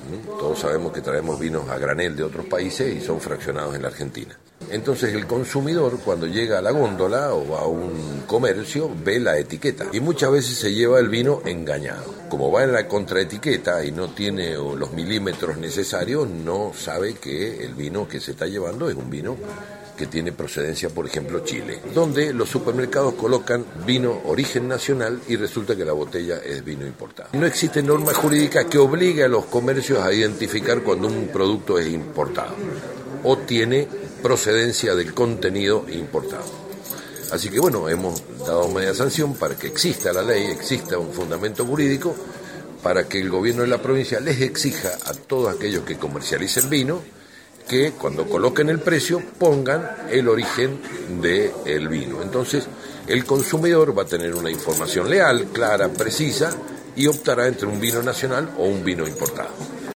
Todos sabemos que traemos vinos a granel de otros países y son fraccionados en la Argentina. Entonces el consumidor, cuando llega a la góndola o a un comercio, ve la etiqueta y muchas veces se lleva el vino engañado. Como va en la contraetiqueta y no tiene los milímetros necesarios, no sabe que el vino que se está llevando es un vino que tiene procedencia, por ejemplo, Chile, donde los supermercados colocan vino origen nacional y resulta que la botella es vino importado. No existe norma jurídica que obligue a los comercios a identificar cuando un producto es importado o tiene procedencia del contenido importado. Así que bueno, hemos dado media sanción para que exista la ley, exista un fundamento jurídico, para que el gobierno de la provincia les exija a todos aquellos que comercialicen vino que cuando coloquen el precio pongan el origen del vino. Entonces el consumidor va a tener una información leal, clara, precisa y optará entre un vino nacional o un vino importado.